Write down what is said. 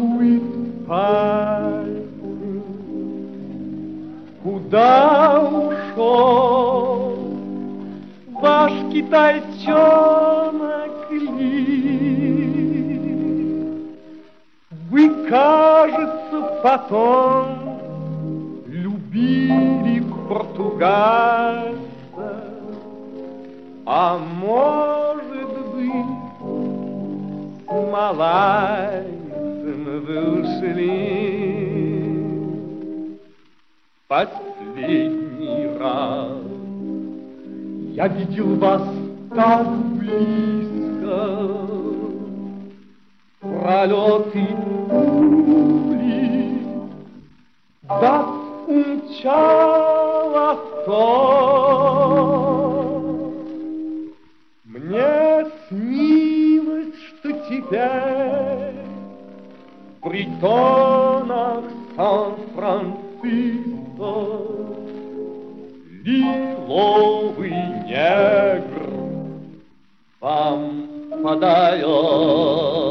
целует пальцы. Куда ушел ваш китайчонок Ли? Вы, кажется, потом любили португальца, а может быть, с малайцем вы ушли. Последний раз я видел вас так близко, пролеты пули вас умчало то. Мне снилось, что теперь в притонах Сан-Франциско лиловый негр вам подает